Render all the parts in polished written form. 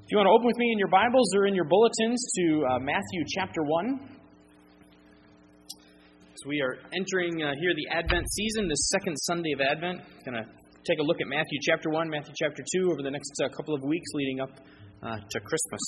If you want to open with me in your Bibles or in your bulletins to Matthew chapter 1. So we are entering here the Advent season, this second Sunday of Advent. Going to take a look at Matthew chapter 1, Matthew chapter 2 over the next couple of weeks leading up to Christmas.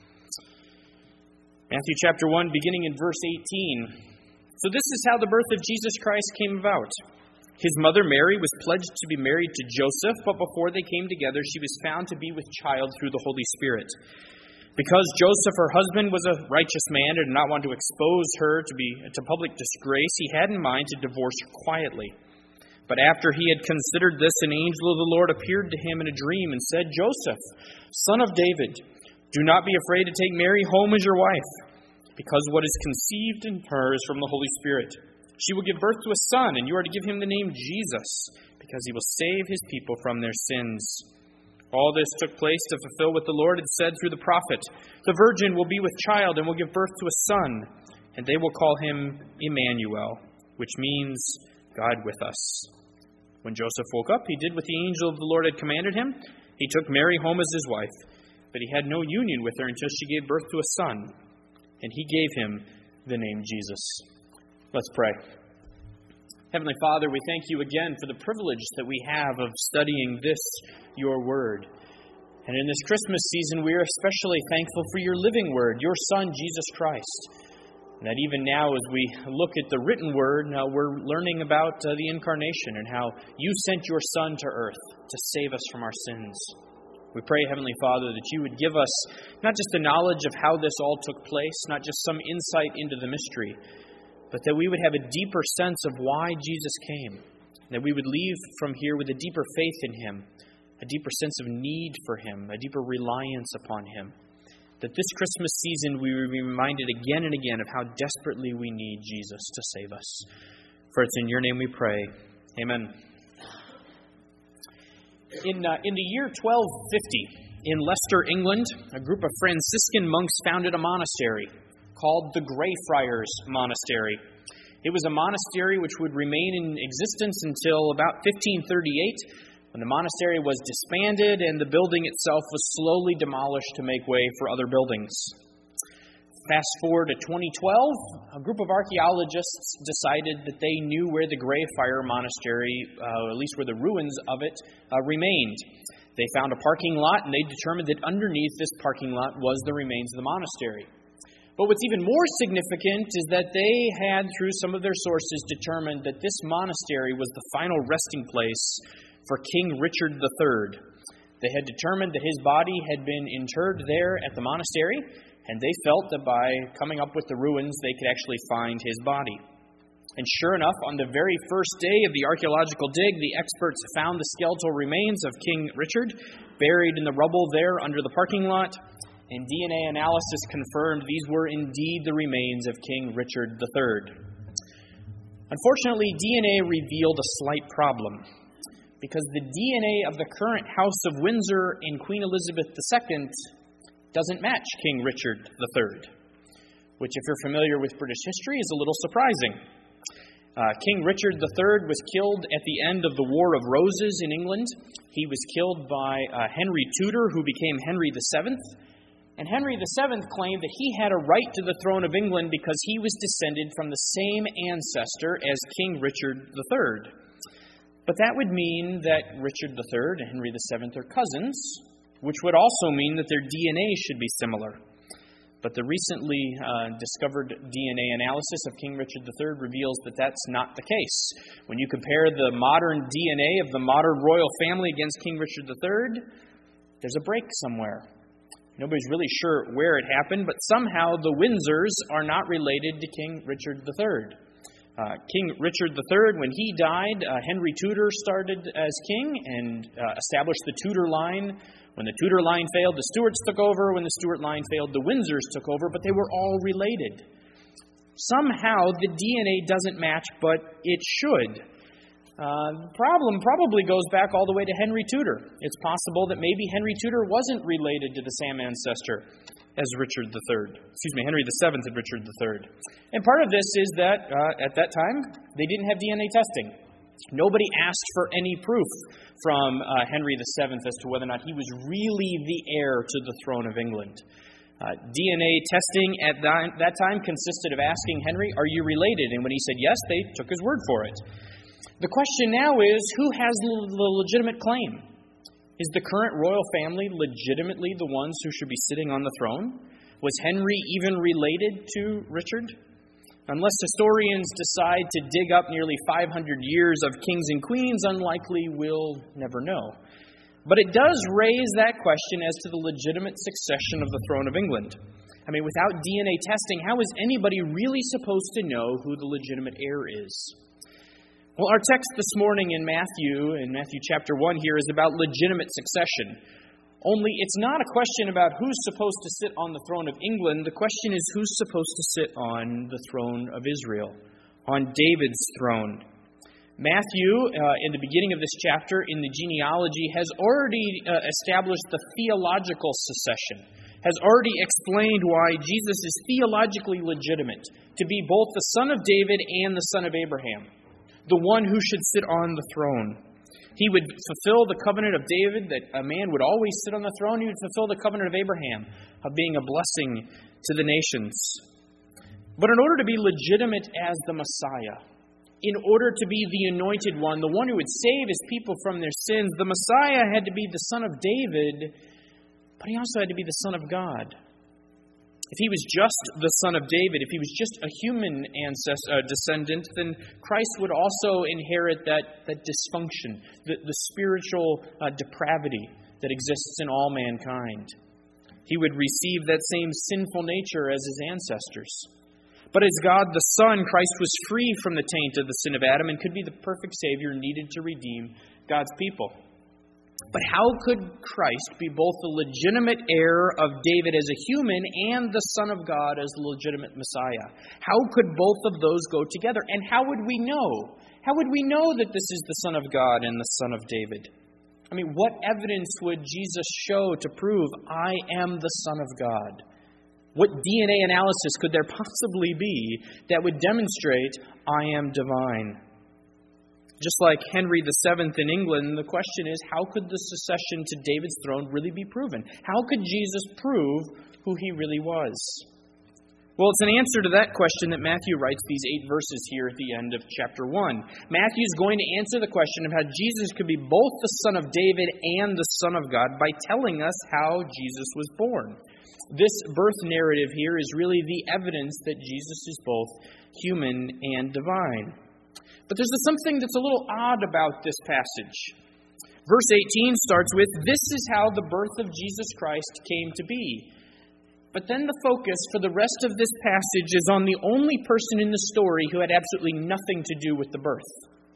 Matthew chapter 1, beginning in verse 18. So this is how the birth of Jesus Christ came about. His mother Mary was pledged to be married to Joseph, but before they came together, she was found to be with child through the Holy Spirit. Because Joseph, her husband, was a righteous man and did not want to expose her to public disgrace, he had in mind to divorce her quietly. But after he had considered this, an angel of the Lord appeared to him in a dream and said, "Joseph, son of David, do not be afraid to take Mary home as your wife, because what is conceived in her is from the Holy Spirit. She will give birth to a son, and you are to give him the name Jesus, because he will save his people from their sins." All this took place to fulfill what the Lord had said through the prophet. "The virgin will be with child and will give birth to a son, and they will call him Emmanuel," which means God with us. When Joseph woke up, he did what the angel of the Lord had commanded him. He took Mary home as his wife, but he had no union with her until she gave birth to a son, and he gave him the name Jesus. Let's pray. Heavenly Father, we thank you again for the privilege that we have of studying this, your word. And in this Christmas season, we are especially thankful for your living word, your Son, Jesus Christ. And that even now, as we look at the written word, we're learning about the incarnation and how you sent your Son to earth to save us from our sins. We pray, Heavenly Father, that you would give us not just the knowledge of how this all took place, not just some insight into the mystery, but that we would have a deeper sense of why Jesus came, that we would leave from here with a deeper faith in him, a deeper sense of need for him, a deeper reliance upon him, that this Christmas season we would be reminded again and again of how desperately we need Jesus to save us. For it's in your name we pray. Amen. In the year 1250, in Leicester, England, a group of Franciscan monks founded a monastery called the Greyfriars Monastery. It was a monastery which would remain in existence until about 1538, when the monastery was disbanded and the building itself was slowly demolished to make way for other buildings. Fast forward to 2012, a group of archaeologists decided that they knew where the Greyfriar Monastery, at least where the ruins of it, remained. They found a parking lot, and they determined that underneath this parking lot was the remains of the monastery. But what's even more significant is that they had, through some of their sources, determined that this monastery was the final resting place for King Richard III. They had determined that his body had been interred there at the monastery, and they felt that by coming up with the ruins, they could actually find his body. And sure enough, on the very first day of the archaeological dig, the experts found the skeletal remains of King Richard buried in the rubble there under the parking lot. And DNA analysis confirmed these were indeed the remains of King Richard III. Unfortunately, DNA revealed a slight problem, because the DNA of the current House of Windsor and Queen Elizabeth II doesn't match King Richard III, which, if you're familiar with British history, is a little surprising. King Richard III was killed at the end of the War of Roses in England. He was killed by Henry Tudor, who became Henry VII. And Henry VII claimed that he had a right to the throne of England because he was descended from the same ancestor as King Richard III. But that would mean that Richard III and Henry VII are cousins, which would also mean that their DNA should be similar. But the recently discovered DNA analysis of King Richard III reveals that that's not the case. When you compare the modern DNA of the modern royal family against King Richard III, there's a break somewhere. Nobody's really sure where it happened, but somehow the Windsors are not related to King Richard III. King Richard III, when he died, Henry Tudor started as king and established the Tudor line. When the Tudor line failed, the Stuarts took over. When the Stuart line failed, the Windsors took over, but they were all related. Somehow the DNA doesn't match, but it should. The problem probably goes back all the way to Henry Tudor. It's possible that maybe Henry Tudor wasn't related to the same ancestor as Richard III. Henry VII and Richard III. And part of this is that at that time, they didn't have DNA testing. Nobody asked for any proof from Henry VII as to whether or not he was really the heir to the throne of England. DNA testing at that time consisted of asking Henry, "Are you related?" And when he said yes, they took his word for it. The question now is, who has the legitimate claim? Is the current royal family legitimately the ones who should be sitting on the throne? Was Henry even related to Richard? Unless historians decide to dig up nearly 500 years of kings and queens, unlikely we'll never know. But it does raise that question as to the legitimate succession of the throne of England. I mean, without DNA testing, how is anybody really supposed to know who the legitimate heir is? Well, our text this morning in Matthew chapter 1 here, is about legitimate succession. Only it's not a question about who's supposed to sit on the throne of England. The question is who's supposed to sit on the throne of Israel, on David's throne. Matthew, in the beginning of this chapter, in the genealogy, has already established the theological succession, has already explained why Jesus is theologically legitimate to be both the son of David and the son of Abraham, the one who should sit on the throne. He would fulfill the covenant of David, that a man would always sit on the throne. He would fulfill the covenant of Abraham, of being a blessing to the nations. But in order to be legitimate as the Messiah, in order to be the anointed one, the one who would save his people from their sins, the Messiah had to be the son of David, but he also had to be the son of God. If he was just the son of David, if he was just a human descendant, then Christ would also inherit that dysfunction, the spiritual depravity that exists in all mankind. He would receive that same sinful nature as his ancestors. But as God the Son, Christ was free from the taint of the sin of Adam and could be the perfect Savior needed to redeem God's people. But how could Christ be both the legitimate heir of David as a human and the Son of God as the legitimate Messiah? How could both of those go together? And how would we know? How would we know that this is the Son of God and the Son of David? I mean, what evidence would Jesus show to prove, I am the Son of God? What DNA analysis could there possibly be that would demonstrate I am divine? Just like Henry VII in England, the question is, how could the succession to David's throne really be proven? How could Jesus prove who he really was? Well, it's an answer to that question that Matthew writes these 8 verses here at the end of chapter 1. Matthew's going to answer the question of how Jesus could be both the Son of David and the Son of God by telling us how Jesus was born. This birth narrative here is really the evidence that Jesus is both human and divine. But there's something that's a little odd about this passage. Verse 18 starts with, "This is how the birth of Jesus Christ came to be." But then the focus for the rest of this passage is on the only person in the story who had absolutely nothing to do with the birth.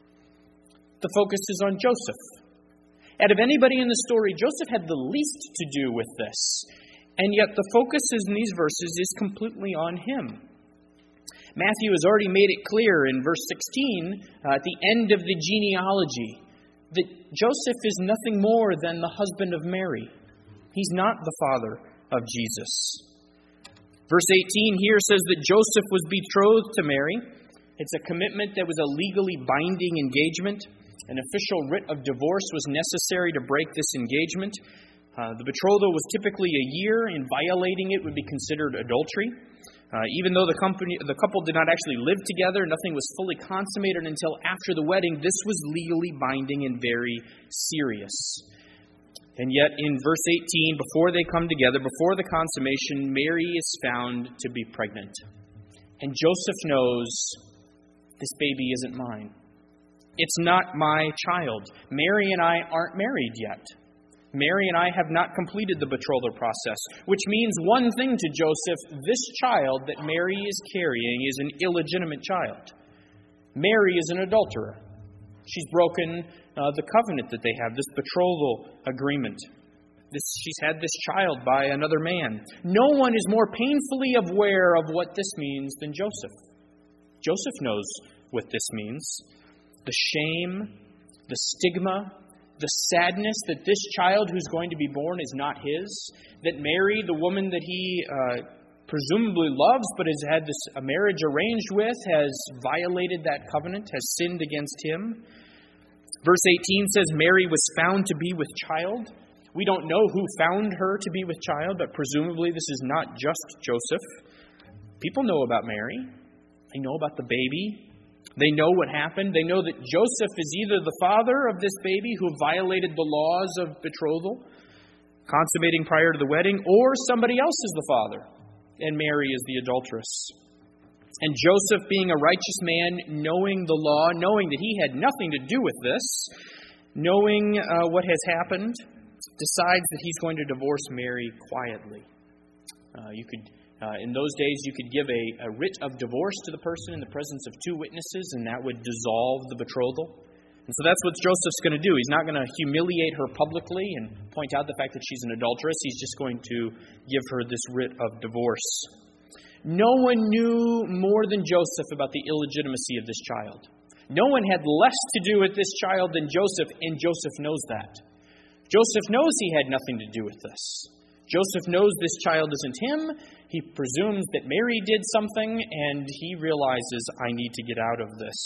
The focus is on Joseph. Out of anybody in the story, Joseph had the least to do with this. And yet the focus in these verses is completely on him. Matthew has already made it clear in verse 16, at the end of the genealogy, that Joseph is nothing more than the husband of Mary. He's not the father of Jesus. Verse 18 here says that Joseph was betrothed to Mary. It's a commitment that was a legally binding engagement. An official writ of divorce was necessary to break this engagement. The betrothal was typically a year, and violating it would be considered adultery. Even though the couple did not actually live together, nothing was fully consummated until after the wedding. This was legally binding and very serious. And yet in verse 18, before they come together, before the consummation, Mary is found to be pregnant. And Joseph knows, this baby isn't mine. It's not my child. Mary and I aren't married yet. Mary and I have not completed the betrothal process, which means one thing to Joseph: this child that Mary is carrying is an illegitimate child. Mary is an adulterer. She's broken the covenant that they have, this betrothal agreement. She's had this child by another man. No one is more painfully aware of what this means than Joseph. Joseph knows what this means. The shame, the stigma, the sadness that this child who's going to be born is not his, that Mary, the woman that he presumably loves but has had a marriage arranged with, has violated that covenant, has sinned against him. Verse 18 says Mary was found to be with child. We don't know who found her to be with child, but presumably this is not just Joseph. People know about Mary. They know about the baby. They know what happened. They know that Joseph is either the father of this baby who violated the laws of betrothal, consummating prior to the wedding, or somebody else is the father, and Mary is the adulteress. And Joseph, being a righteous man, knowing the law, knowing that he had nothing to do with this, knowing what has happened, decides that he's going to divorce Mary quietly. In those days, you could give a writ of divorce to the person in the presence of two witnesses, and that would dissolve the betrothal. And so that's what Joseph's going to do. He's not going to humiliate her publicly and point out the fact that she's an adulteress. He's just going to give her this writ of divorce. No one knew more than Joseph about the illegitimacy of this child. No one had less to do with this child than Joseph, and Joseph knows that. Joseph knows he had nothing to do with this. Joseph knows this child isn't him. He presumes that Mary did something, and he realizes, I need to get out of this.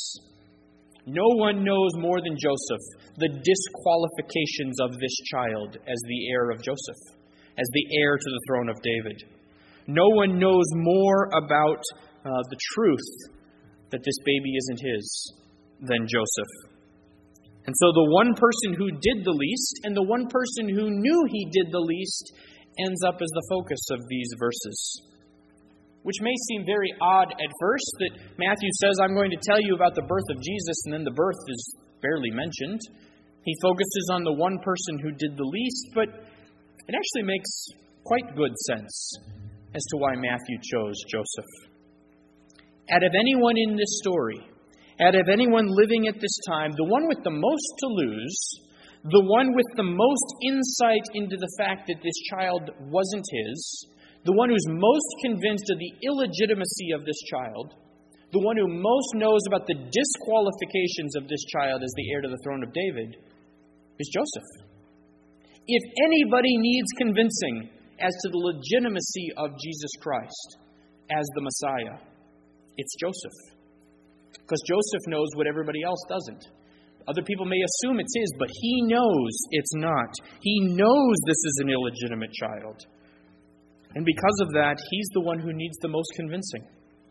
No one knows more than Joseph the disqualifications of this child as the heir of Joseph, as the heir to the throne of David. No one knows more about the truth that this baby isn't his than Joseph. And so the one person who did the least and the one person who knew he did the least ends up as the focus of these verses. Which may seem very odd at first that Matthew says, I'm going to tell you about the birth of Jesus, and then the birth is barely mentioned. He focuses on the one person who did the least, but it actually makes quite good sense as to why Matthew chose Joseph. Out of anyone in this story, out of anyone living at this time, the one with the most to lose, the one with the most insight into the fact that this child wasn't his, the one who's most convinced of the illegitimacy of this child, the one who most knows about the disqualifications of this child as the heir to the throne of David, is Joseph. If anybody needs convincing as to the legitimacy of Jesus Christ as the Messiah, it's Joseph. Because Joseph knows what everybody else doesn't. Other people may assume it's his, but he knows it's not. He knows this is an illegitimate child. And because of that, he's the one who needs the most convincing.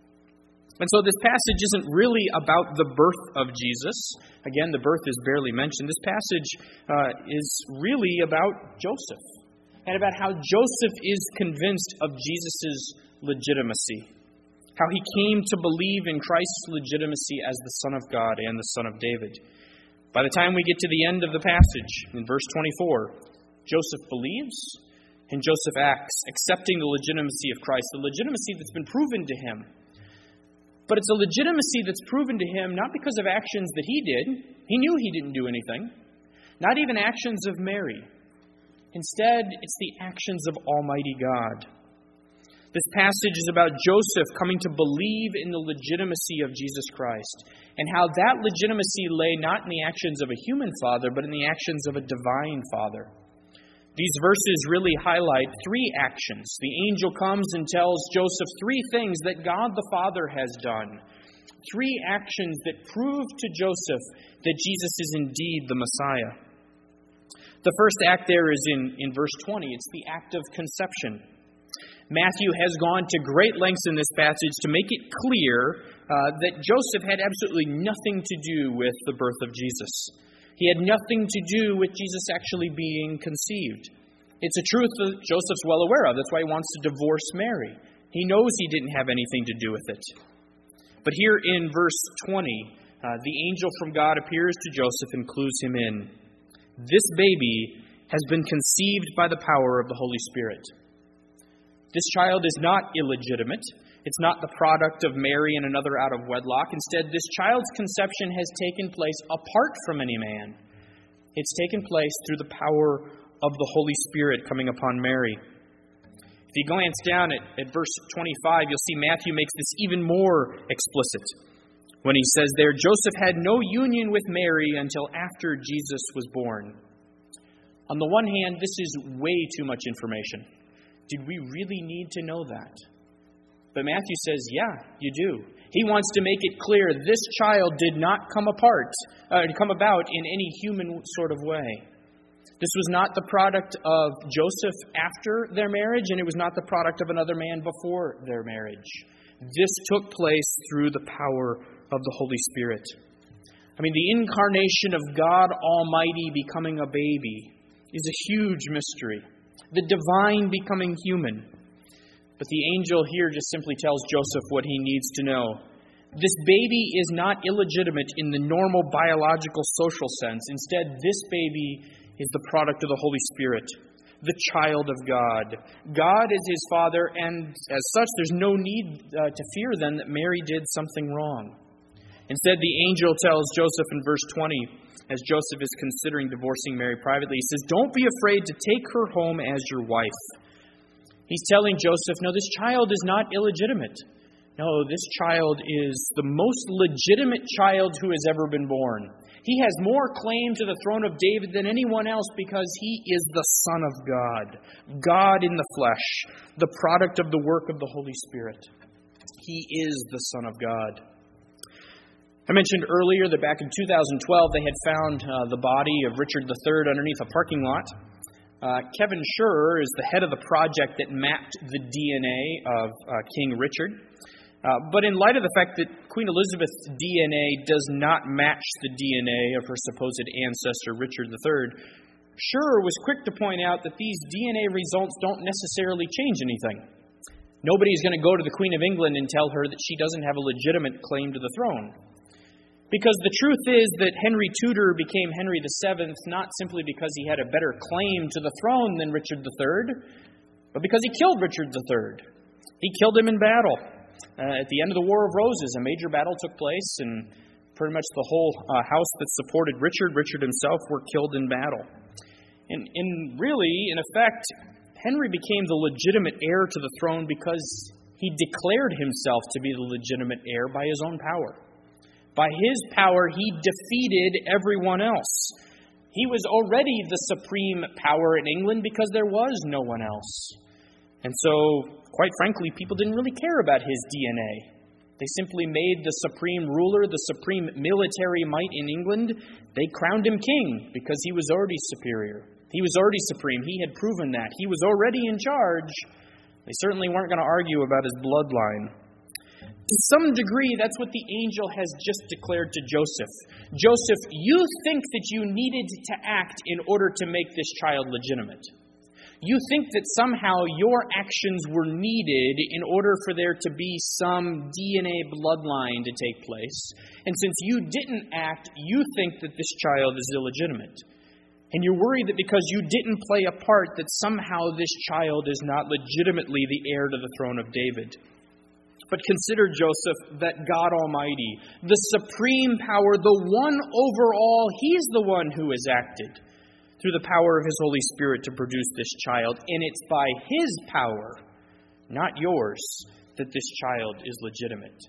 And so this passage isn't really about the birth of Jesus. Again, the birth is barely mentioned. This passage is really about Joseph and about how Joseph is convinced of Jesus' legitimacy, how he came to believe in Christ's legitimacy as the Son of God and the Son of David. By the time we get to the end of the passage, in verse 24, Joseph believes and Joseph acts, accepting the legitimacy of Christ, the legitimacy that's been proven to him. But it's a legitimacy that's proven to him not because of actions that he did. He knew he didn't do anything. Not even actions of Mary. Instead, it's the actions of Almighty God. This passage is about Joseph coming to believe in the legitimacy of Jesus Christ, and how that legitimacy lay not in the actions of a human father, but in the actions of a divine father. These verses really highlight three actions. The angel comes and tells Joseph three things that God the Father has done. Three actions that prove to Joseph that Jesus is indeed the Messiah. The first act there is in verse 20. It's the act of conception. Matthew has gone to great lengths in this passage to make it clear that Joseph had absolutely nothing to do with the birth of Jesus. He had nothing to do with Jesus actually being conceived. It's a truth that Joseph's well aware of. That's why he wants to divorce Mary. He knows he didn't have anything to do with it. But here in verse 20, the angel from God appears to Joseph and clues him in. This baby has been conceived by the power of the Holy Spirit. This child is not illegitimate. It's not the product of Mary and another out of wedlock. Instead, this child's conception has taken place apart from any man. It's taken place through the power of the Holy Spirit coming upon Mary. If you glance down at verse 25, you'll see Matthew makes this even more explicit when he says there, Joseph had no union with Mary until after Jesus was born. On the one hand, this is way too much information. Did we really need to know that? But Matthew says, yeah, you do. He wants to make it clear this child did not come about in any human sort of way. This was not the product of Joseph after their marriage, and it was not the product of another man before their marriage. This took place through the power of the Holy Spirit. The incarnation of God Almighty becoming a baby is a huge mystery. The divine becoming human. But the angel here just simply tells Joseph what he needs to know. This baby is not illegitimate in the normal biological social sense. Instead, this baby is the product of the Holy Spirit, the child of God. God is his father, and as such, there's no need to fear then that Mary did something wrong. Instead, the angel tells Joseph in verse 20, as Joseph is considering divorcing Mary privately, he says, "Don't be afraid to take her home as your wife." He's telling Joseph, no, this child is not illegitimate. No, this child is the most legitimate child who has ever been born. He has more claim to the throne of David than anyone else because he is the Son of God, God in the flesh, the product of the work of the Holy Spirit. He is the Son of God. I mentioned earlier that back in 2012 they had found the body of Richard III underneath a parking lot. Kevin Schurer is the head of the project that mapped the DNA of King Richard. But in light of the fact that Queen Elizabeth's DNA does not match the DNA of her supposed ancestor Richard III, Schurer was quick to point out that these DNA results don't necessarily change anything. Nobody's going to go to the Queen of England and tell her that she doesn't have a legitimate claim to the throne. Because the truth is that Henry Tudor became Henry VII not simply because he had a better claim to the throne than Richard III, but because he killed Richard III. He killed him in battle. At the end of the War of Roses, a major battle took place, and pretty much the whole house that supported Richard himself, were killed in battle. And really, in effect, Henry became the legitimate heir to the throne because he declared himself to be the legitimate heir by his own power. By his power, he defeated everyone else. He was already the supreme power in England because there was no one else. And so, quite frankly, people didn't really care about his DNA. They simply made the supreme ruler, the supreme military might in England. They crowned him king because he was already superior. He was already supreme. He had proven that. He was already in charge. They certainly weren't going to argue about his bloodline. To some degree, that's what the angel has just declared to Joseph. Joseph, you think that you needed to act in order to make this child legitimate. You think that somehow your actions were needed in order for there to be some DNA bloodline to take place. And since you didn't act, you think that this child is illegitimate. And you're worried that because you didn't play a part, that somehow this child is not legitimately the heir to the throne of David. But consider, Joseph, that God Almighty, the supreme power, the one over all, He's the one who has acted through the power of His Holy Spirit to produce this child. And it's by His power, not yours, that this child is legitimate.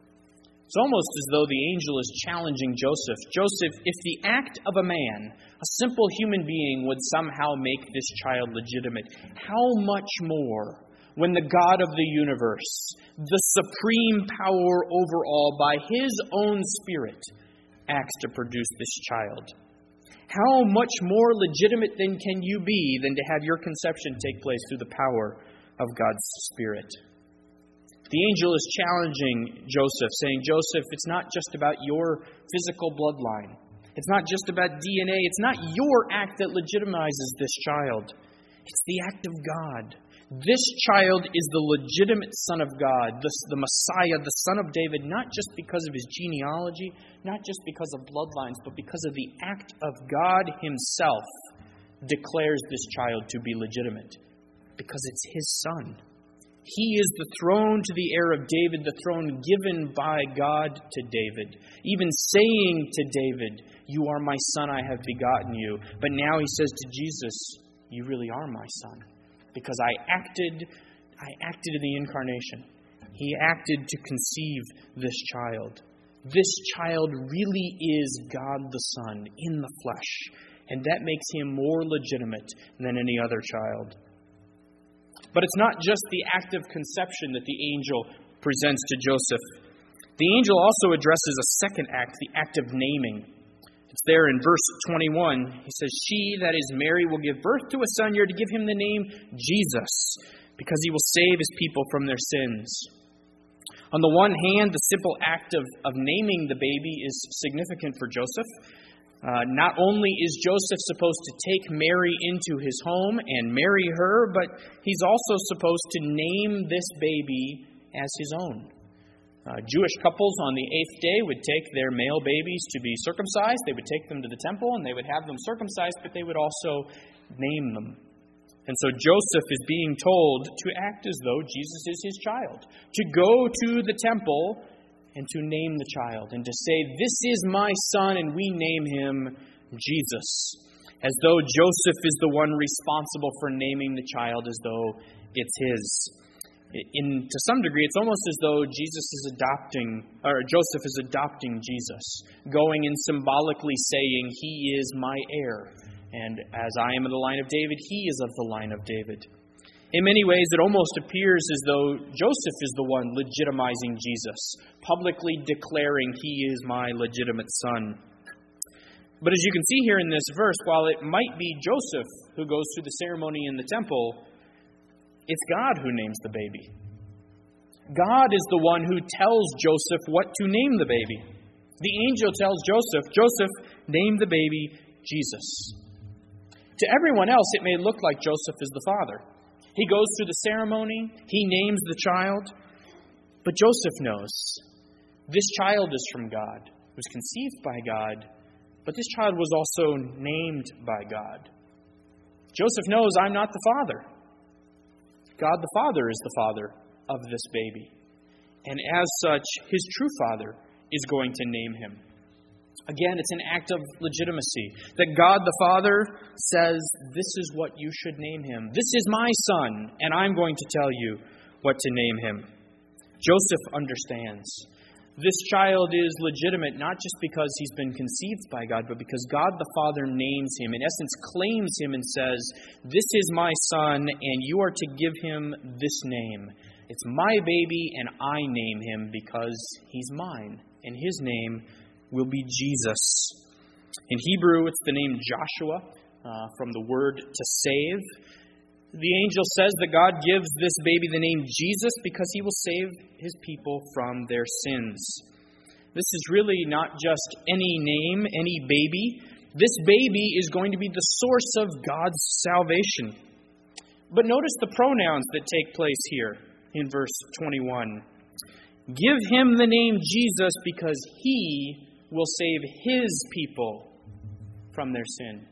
It's almost as though the angel is challenging Joseph. Joseph, if the act of a man, a simple human being, would somehow make this child legitimate, how much more when the God of the universe, the supreme power over all, by His own Spirit, acts to produce this child? How much more legitimate then can you be than to have your conception take place through the power of God's Spirit? The angel is challenging Joseph, saying, Joseph, it's not just about your physical bloodline. It's not just about DNA. It's not your act that legitimizes this child. It's the act of God. This child is the legitimate Son of God, the Messiah, the Son of David, not just because of his genealogy, not just because of bloodlines, but because of the act of God Himself declares this child to be legitimate, because it's His Son. He is the throne to the heir of David, the throne given by God to David, even saying to David, "You are my son, I have begotten you." But now He says to Jesus, "You really are my son." Because I acted in the incarnation. He acted to conceive this child. This child really is God the Son in the flesh. And that makes Him more legitimate than any other child. But it's not just the act of conception that the angel presents to Joseph. The angel also addresses a second act, the act of naming. It's there in verse 21. He says, "She, that is Mary, will give birth to a son. You're to give him the name Jesus, because he will save his people from their sins." On the one hand, the simple act of naming the baby is significant for Joseph. Not only is Joseph supposed to take Mary into his home and marry her, but he's also supposed to name this baby as his own. Jewish couples on the 8th day would take their male babies to be circumcised. They would take them to the temple and they would have them circumcised, but they would also name them. And so Joseph is being told to act as though Jesus is his child, to go to the temple and to name the child, and to say, "This is my son," and we name him Jesus, as though Joseph is the one responsible for naming the child, as though it's his. To some degree, it's almost as though Joseph is adopting Jesus, going and symbolically saying, "He is my heir, and as I am of the line of David, he is of the line of David." In many ways, it almost appears as though Joseph is the one legitimizing Jesus, publicly declaring, "He is my legitimate son." But as you can see here in this verse, while it might be Joseph who goes through the ceremony in the temple, it's God who names the baby. God is the one who tells Joseph what to name the baby. The angel tells Joseph, "Joseph, name the baby Jesus." To everyone else, it may look like Joseph is the father. He goes through the ceremony, he names the child, but Joseph knows this child is from God, was conceived by God, but this child was also named by God. Joseph knows, I'm not the father. God the Father is the father of this baby. And as such, his true father is going to name him. Again, it's an act of legitimacy. That God the Father says, "This is what you should name him. This is my son, and I'm going to tell you what to name him." Joseph understands. This child is legitimate not just because he's been conceived by God, but because God the Father names him, in essence claims him and says, "This is my son, and you are to give him this name. It's my baby, and I name him because he's mine, and his name will be Jesus." In Hebrew, it's the name Joshua, from the word to save. The angel says that God gives this baby the name Jesus because he will save his people from their sins. This is really not just any name, any baby. This baby is going to be the source of God's salvation. But notice the pronouns that take place here in verse 21. Give him the name Jesus because he will save his people from their sin.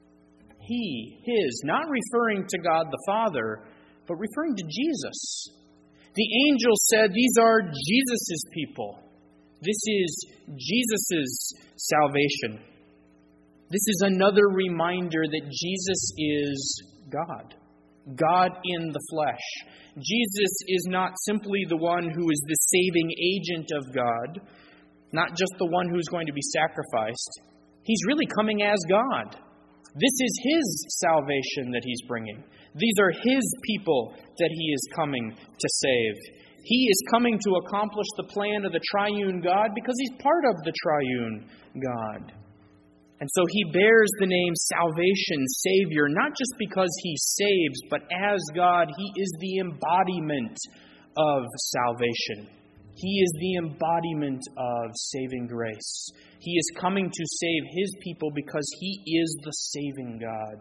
He, his, not referring to God the Father, but referring to Jesus. The angel said these are Jesus' people. This is Jesus' salvation. This is another reminder that Jesus is God. God in the flesh. Jesus is not simply the one who is the saving agent of God, not just the one who's going to be sacrificed. He's really coming as God. This is his salvation that he's bringing. These are his people that he is coming to save. He is coming to accomplish the plan of the triune God because he's part of the triune God. And so he bears the name Salvation, Savior, not just because he saves, but as God, he is the embodiment of salvation. He is the embodiment of saving grace. He is coming to save his people because he is the saving God.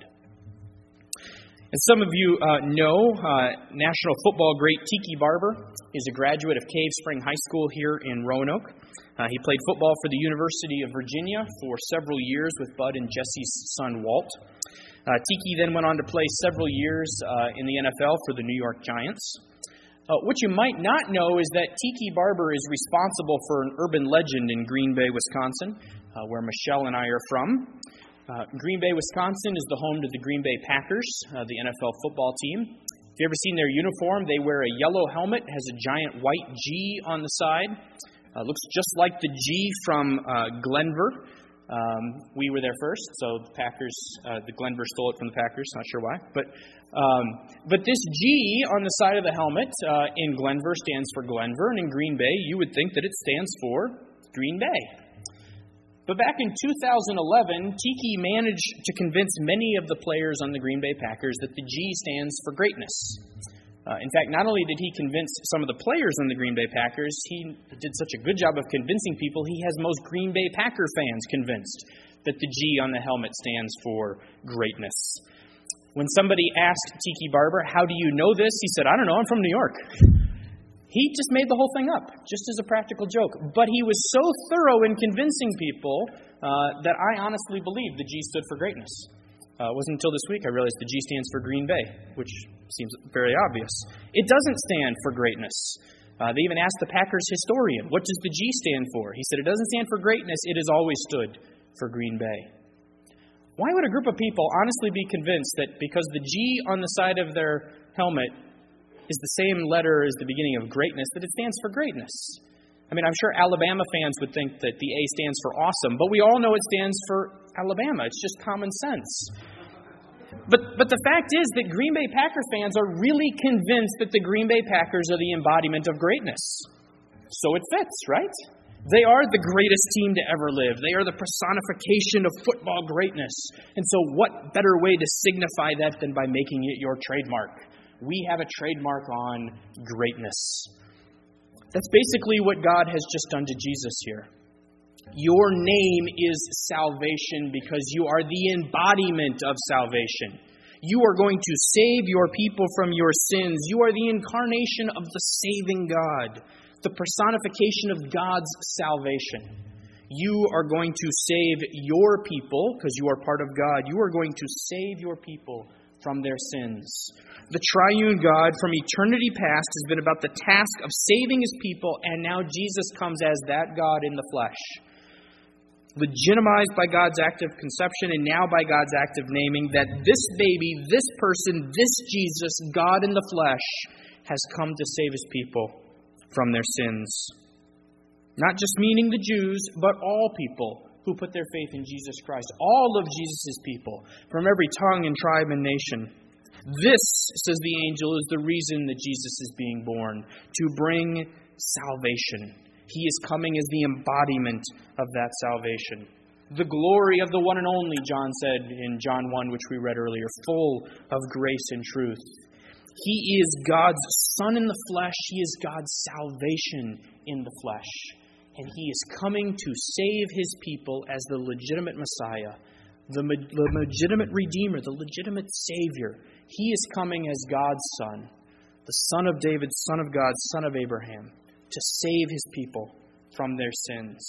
As some of you know, National Football great Tiki Barber is a graduate of Cave Spring High School here in Roanoke. He played football for the University of Virginia for several years with Bud and Jesse's son Walt. Tiki then went on to play several years in the NFL for the New York Giants. What you might not know is that Tiki Barber is responsible for an urban legend in Green Bay, Wisconsin, where Michelle and I are from. Green Bay, Wisconsin is the home to the Green Bay Packers, the NFL football team. If you've ever seen their uniform, they wear a yellow helmet, has a giant white G on the side. Looks just like the G from Glenver. We were there first, so the Packers, the Glenver stole it from the Packers. Not sure why, but this G on the side of the helmet in Glenver stands for Glenver, and in Green Bay, you would think that it stands for Green Bay. But back in 2011, Tiki managed to convince many of the players on the Green Bay Packers that the G stands for greatness. In fact, not only did he convince some of the players on the Green Bay Packers, he did such a good job of convincing people, he has most Green Bay Packer fans convinced that the G on the helmet stands for greatness. When somebody asked Tiki Barber, "How do you know this?" he said, "I don't know, I'm from New York." He just made the whole thing up, just as a practical joke. But he was so thorough in convincing people that I honestly believed the G stood for greatness. It wasn't until this week I realized the G stands for Green Bay, which seems very obvious. It doesn't stand for greatness. They even asked the Packers historian, "What does the G stand for?" He said, "It doesn't stand for greatness. It has always stood for Green Bay." Why would a group of people honestly be convinced that because the G on the side of their helmet is the same letter as the beginning of greatness, that it stands for greatness? I mean, I'm sure Alabama fans would think that the A stands for awesome, but we all know it stands for Alabama. It's just common sense. But the fact is that Green Bay Packer fans are really convinced that the Green Bay Packers are the embodiment of greatness. So it fits, right? They are the greatest team to ever live. They are the personification of football greatness. And so what better way to signify that than by making it your trademark? We have a trademark on greatness. That's basically what God has just done to Jesus here. Your name is salvation because you are the embodiment of salvation. You are going to save your people from your sins. You are the incarnation of the saving God, the personification of God's salvation. You are going to save your people because you are part of God. You are going to save your people from their sins. The triune God from eternity past has been about the task of saving his people, and now Jesus comes as that God in the flesh. Legitimized by God's act of conception and now by God's act of naming, that this baby, this person, this Jesus, God in the flesh, has come to save his people from their sins. Not just meaning the Jews, but all people who put their faith in Jesus Christ. All of Jesus' people, from every tongue and tribe and nation. This, says the angel, is the reason that Jesus is being born, to bring salvation. He is coming as the embodiment of that salvation. The glory of the one and only, John said in John 1, which we read earlier, full of grace and truth. He is God's Son in the flesh. He is God's salvation in the flesh. And he is coming to save his people as the legitimate Messiah, the legitimate Redeemer, the legitimate Savior. He is coming as God's Son, the Son of David, Son of God, Son of Abraham, to save his people from their sins.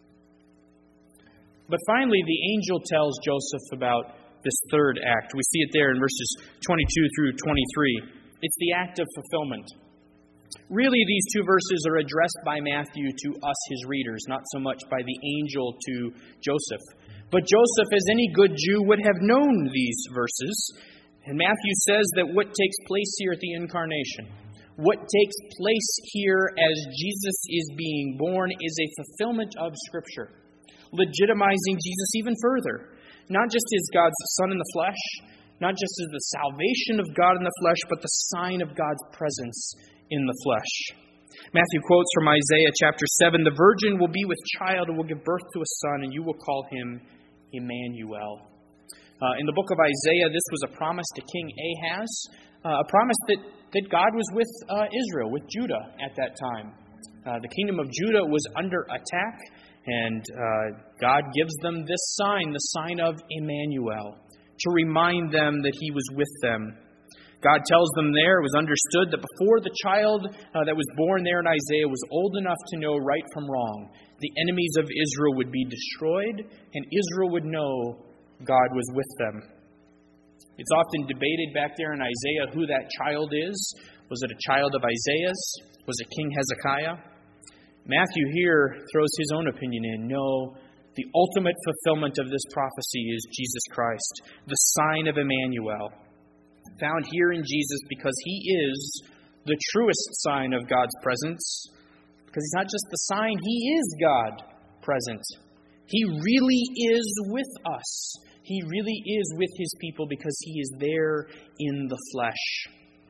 But finally, the angel tells Joseph about this third act. We see it there in verses 22 through 23. It's the act of fulfillment. Really, these two verses are addressed by Matthew to us, his readers, not so much by the angel to Joseph. But Joseph, as any good Jew, would have known these verses. And Matthew says that what takes place here at the incarnation, what takes place here as Jesus is being born, is a fulfillment of Scripture, legitimizing Jesus even further. Not just as God's Son in the flesh, not just as the salvation of God in the flesh, but the sign of God's presence in the flesh. Matthew quotes from Isaiah chapter 7, "The virgin will be with child and will give birth to a son, and you will call him Emmanuel." In the book of Isaiah, this was a promise to King Ahaz, a promise that God was with Israel, with Judah at that time. The kingdom of Judah was under attack, and God gives them this sign, the sign of Emmanuel, to remind them that he was with them. God tells them there, it was understood that before the child that was born there in Isaiah was old enough to know right from wrong, the enemies of Israel would be destroyed, and Israel would know God was with them. It's often debated back there in Isaiah who that child is. Was it a child of Isaiah's? Was it King Hezekiah? Matthew here throws his own opinion in. No, the ultimate fulfillment of this prophecy is Jesus Christ, the sign of Emmanuel, found here in Jesus because he is the truest sign of God's presence. Because he's not just the sign, he is God present. He really is with us. He really is with His people because He is there in the flesh.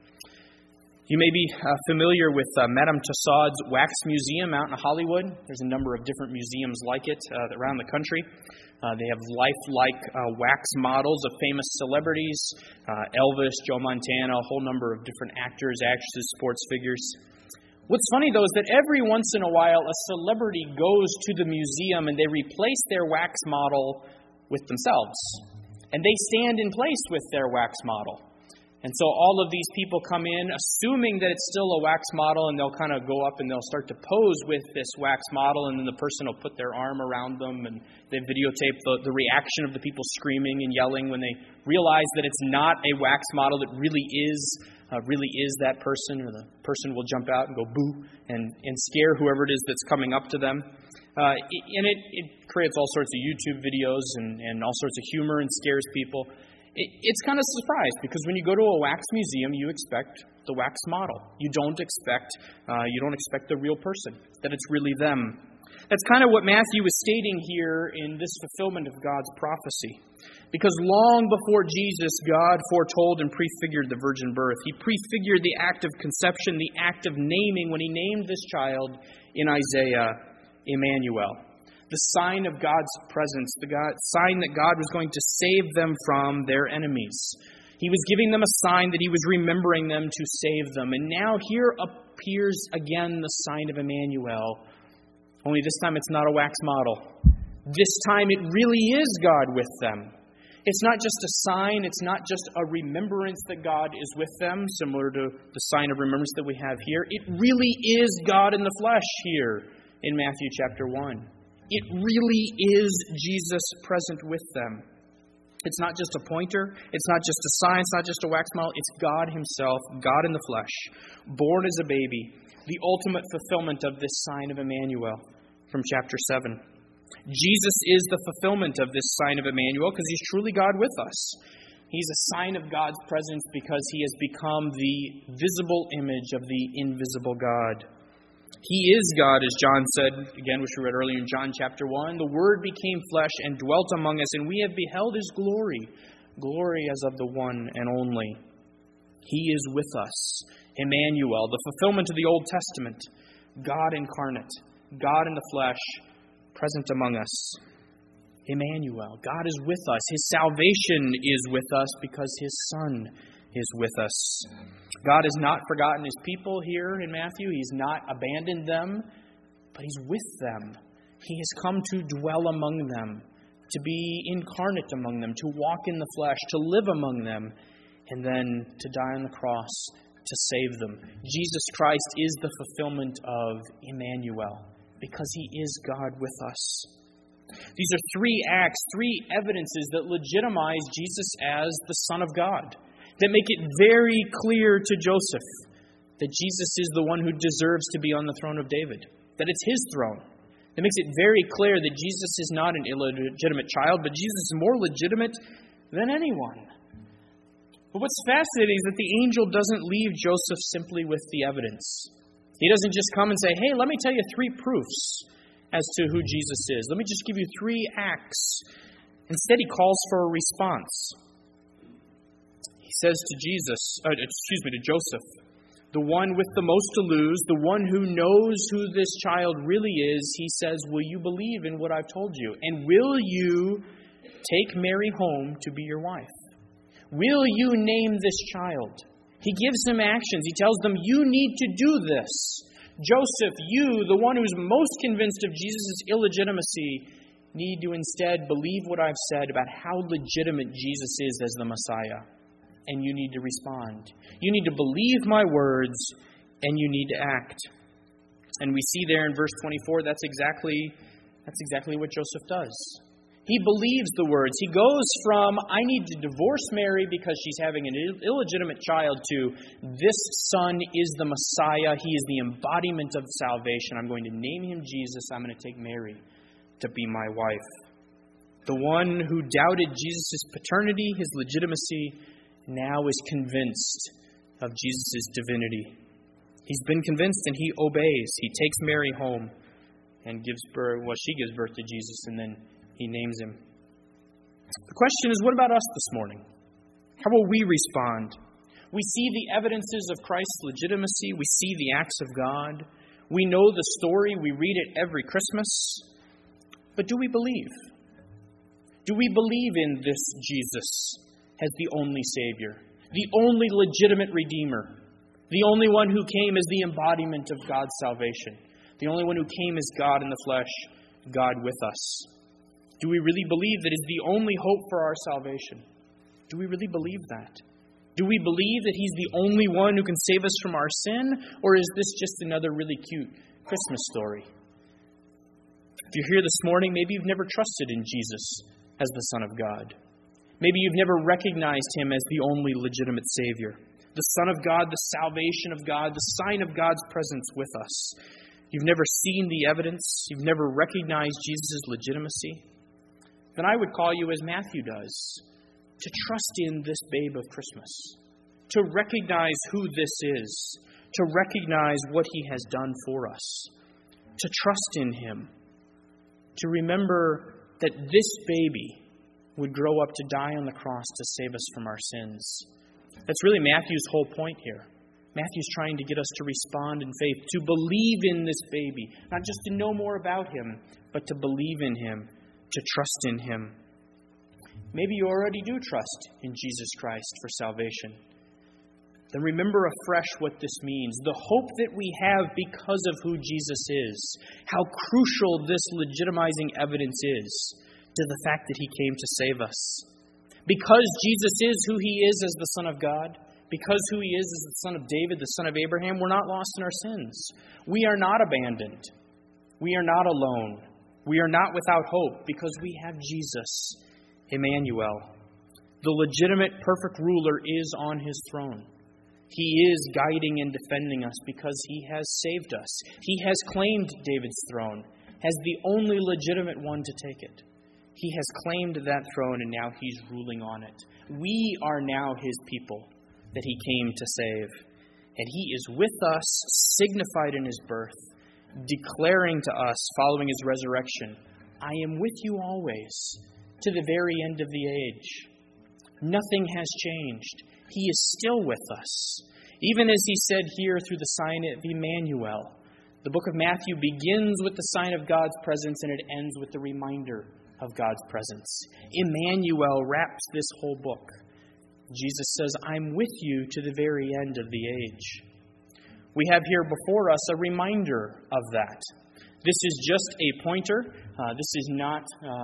You may be familiar with Madame Tussauds Wax Museum out in Hollywood. There's a number of different museums like it around the country. They have lifelike wax models of famous celebrities, Elvis, Joe Montana, a whole number of different actors, actresses, sports figures. What's funny, though, is that every once in a while a celebrity goes to the museum and they replace their wax model with themselves. And they stand in place with their wax model. And so all of these people come in assuming that it's still a wax model, and they'll kind of go up and they'll start to pose with this wax model, and then the person will put their arm around them, and they videotape the reaction of the people screaming and yelling when they realize that it's not a wax model that really is that person, or the person will jump out and go boo and scare whoever it is that's coming up to them. And it creates all sorts of YouTube videos and all sorts of humor and scares people. It's kind of surprised because when you go to a wax museum, you expect the wax model. You don't expect the real person, that it's really them. That's kind of what Matthew is stating here in this fulfillment of God's prophecy. Because long before Jesus, God foretold and prefigured the virgin birth. He prefigured the act of conception, the act of naming, when He named this child in Isaiah, Emmanuel. The sign of God's presence, sign that God was going to save them from their enemies. He was giving them a sign that He was remembering them to save them. And now here appears again the sign of Emmanuel. Only this time it's not a wax model. This time it really is God with them. It's not just a sign, it's not just a remembrance that God is with them, similar to the sign of remembrance that we have here. It really is God in the flesh here in Matthew chapter 1. It really is Jesus present with them. It's not just a pointer. It's not just a sign. It's not just a wax model. It's God Himself, God in the flesh, born as a baby, the ultimate fulfillment of this sign of Emmanuel from chapter 7. Jesus is the fulfillment of this sign of Emmanuel because He's truly God with us. He's a sign of God's presence because He has become the visible image of the invisible God. He is God, as John said, again, which we read earlier in John chapter 1. The Word became flesh and dwelt among us, and we have beheld His glory, glory as of the one and only. He is with us, Emmanuel, the fulfillment of the Old Testament, God incarnate, God in the flesh, present among us. Emmanuel, God is with us. His salvation is with us because His Son is with us. God has not forgotten His people here in Matthew. He's not abandoned them, but He's with them. He has come to dwell among them, to be incarnate among them, to walk in the flesh, to live among them, and then to die on the cross to save them. Jesus Christ is the fulfillment of Emmanuel because He is God with us. These are three acts, three evidences that legitimize Jesus as the Son of God, that make it very clear to Joseph that Jesus is the one who deserves to be on the throne of David, that it's His throne. It makes it very clear that Jesus is not an illegitimate child, but Jesus is more legitimate than anyone. But what's fascinating is that the angel doesn't leave Joseph simply with the evidence. He doesn't just come and say, hey, let me tell you 3 proofs as to who Jesus is. Let me just give you 3 acts. Instead, He calls for a response. He says to Joseph, the one with the most to lose, the one who knows who this child really is, he says, will you believe in what I've told you? And will you take Mary home to be your wife? Will you name this child? He gives them actions. He tells them, you need to do this. Joseph, you, the one who's most convinced of Jesus' illegitimacy, need to instead believe what I've said about how legitimate Jesus is as the Messiah. And you need to respond. You need to believe my words, and you need to act. And we see there in verse 24, that's exactly what Joseph does. He believes the words. He goes from, I need to divorce Mary because she's having an illegitimate child, to this son is the Messiah. He is the embodiment of salvation. I'm going to name him Jesus. I'm going to take Mary to be my wife. The one who doubted Jesus' paternity, His legitimacy, now is convinced of Jesus' divinity. He's been convinced and he obeys. He takes Mary home and she gives birth to Jesus, and then he names him. The question is, what about us this morning? How will we respond? We see the evidences of Christ's legitimacy. We see the acts of God. We know the story. We read it every Christmas. But do we believe? Do we believe in this Jesus as the only Savior, the only legitimate Redeemer, the only one who came as the embodiment of God's salvation, the only one who came as God in the flesh, God with us? Do we really believe that is the only hope for our salvation? Do we really believe that? Do we believe that He's the only one who can save us from our sin? Or is this just another really cute Christmas story? If you're here this morning, maybe you've never trusted in Jesus as the Son of God. Maybe you've never recognized Him as the only legitimate Savior, the Son of God, the salvation of God, the sign of God's presence with us. You've never seen the evidence. You've never recognized Jesus' legitimacy. Then I would call you, as Matthew does, to trust in this babe of Christmas, to recognize who this is, to recognize what He has done for us, to trust in Him, to remember that this baby would grow up to die on the cross to save us from our sins. That's really Matthew's whole point here. Matthew's trying to get us to respond in faith, to believe in this baby, not just to know more about Him, but to believe in Him, to trust in Him. Maybe you already do trust in Jesus Christ for salvation. Then remember afresh what this means, the hope that we have because of who Jesus is, how crucial this legitimizing evidence is to the fact that He came to save us. Because Jesus is who He is as the Son of God, because who He is as the Son of David, the son of Abraham, we're not lost in our sins. We are not abandoned. We are not alone. We are not without hope because we have Jesus, Emmanuel. The legitimate, perfect ruler is on His throne. He is guiding and defending us because He has saved us. He has claimed David's throne as the only legitimate one to take it. He has claimed that throne and now He's ruling on it. We are now His people that He came to save. And He is with us, signified in His birth, declaring to us, following His resurrection, I am with you always, to the very end of the age. Nothing has changed. He is still with us. Even as He said here through the sign of Emmanuel, the book of Matthew begins with the sign of God's presence and it ends with the reminder of God's presence. Emmanuel wraps this whole book. Jesus says, I'm with you to the very end of the age. We have here before us a reminder of that. This is just a pointer. This is not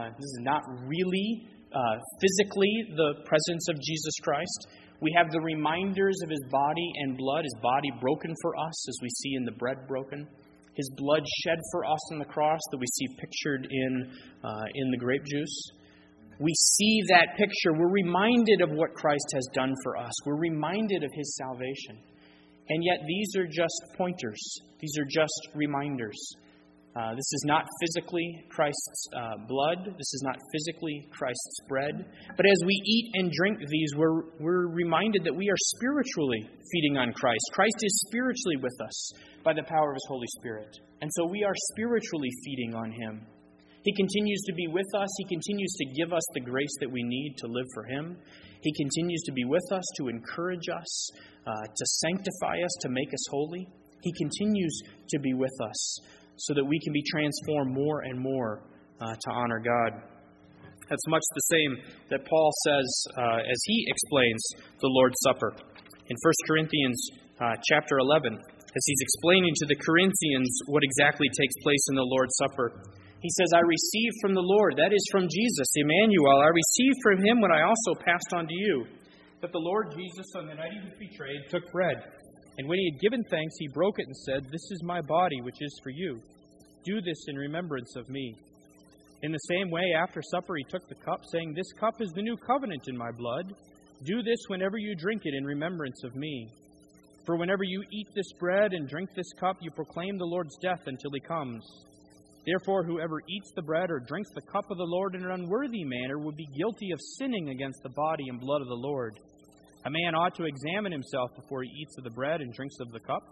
really physically the presence of Jesus Christ. We have the reminders of His body and blood, His body broken for us, as we see in the bread broken. His blood shed for us on the cross that we see pictured in the grape juice. We see that picture. We're reminded of what Christ has done for us. We're reminded of His salvation. And yet these are just pointers. These are just reminders. This is not physically Christ's blood. This is not physically Christ's bread. But as we eat and drink these, we're reminded that we are spiritually feeding on Christ. Christ is spiritually with us by the power of His Holy Spirit. And so we are spiritually feeding on Him. He continues to be with us. He continues to give us the grace that we need to live for Him. He continues to be with us, to encourage us, to sanctify us, to make us holy. He continues to be with us so that we can be transformed more and more to honor God. That's much the same that Paul says as he explains the Lord's Supper. In 1 Corinthians chapter 11, as he's explaining to the Corinthians what exactly takes place in the Lord's Supper, he says, I received from the Lord, that is from Jesus, Emmanuel, I received from Him what I also passed on to you, that the Lord Jesus, on the night He was betrayed, took bread. And when He had given thanks, He broke it and said, This is my body, which is for you. Do this in remembrance of me. In the same way, after supper, He took the cup, saying, This cup is the new covenant in my blood. Do this whenever you drink it in remembrance of me. For whenever you eat this bread and drink this cup, you proclaim the Lord's death until He comes. Therefore, whoever eats the bread or drinks the cup of the Lord in an unworthy manner would be guilty of sinning against the body and blood of the Lord. A man ought to examine himself before he eats of the bread and drinks of the cup.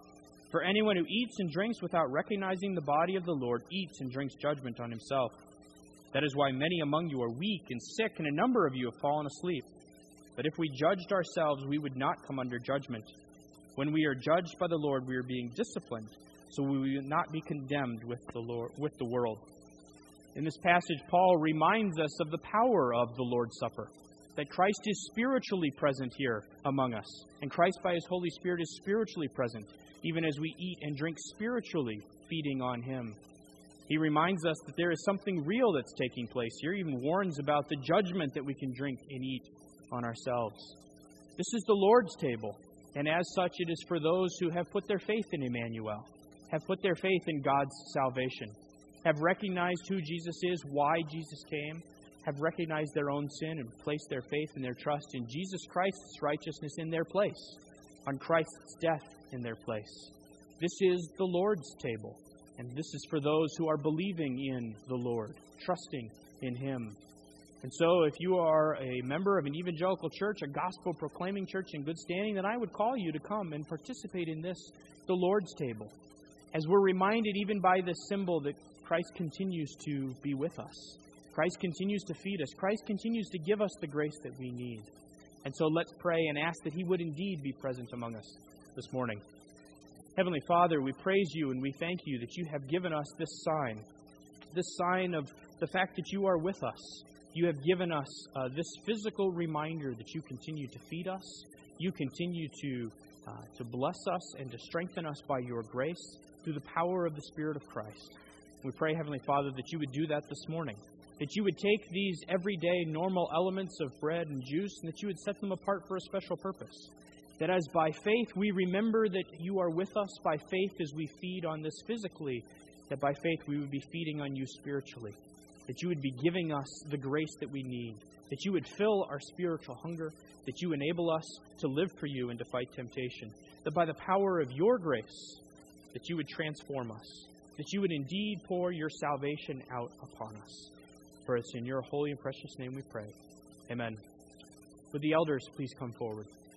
For anyone who eats and drinks without recognizing the body of the Lord eats and drinks judgment on himself. That is why many among you are weak and sick, and a number of you have fallen asleep. But if we judged ourselves, we would not come under judgment. When we are judged by the Lord, we are being disciplined, so we will not be condemned with the world. In this passage, Paul reminds us of the power of the Lord's Supper, that Christ is spiritually present here among us, and Christ by His Holy Spirit is spiritually present, even as we eat and drink spiritually, feeding on Him. He reminds us that there is something real that's taking place here. He even warns about the judgment that we can drink and eat on ourselves. This is the Lord's table, and as such it is for those who have put their faith in Emmanuel, have put their faith in God's salvation, have recognized who Jesus is, why Jesus came, have recognized their own sin and placed their faith and their trust in Jesus Christ's righteousness in their place, on Christ's death in their place. This is the Lord's table, and this is for those who are believing in the Lord, trusting in Him. And so if you are a member of an evangelical church, a gospel-proclaiming church in good standing, then I would call you to come and participate in this, the Lord's table, as we're reminded even by this symbol that Christ continues to be with us. Christ continues to feed us. Christ continues to give us the grace that we need. And so let's pray and ask that He would indeed be present among us this morning. Heavenly Father, we praise You and we thank You that You have given us this sign of the fact that You are with us. You have given us this physical reminder that You continue to feed us. You continue to bless us and to strengthen us by Your grace through the power of the Spirit of Christ. We pray, Heavenly Father, that You would do that this morning, that You would take these everyday normal elements of bread and juice and that You would set them apart for a special purpose. That as by faith we remember that You are with us, by faith as we feed on this physically, that by faith we would be feeding on You spiritually. That You would be giving us the grace that we need. That You would fill our spiritual hunger. That You enable us to live for You and to fight temptation. That by the power of Your grace, that You would transform us. That You would indeed pour Your salvation out upon us. For it's in Your holy and precious name we pray. Amen. Would the elders please come forward?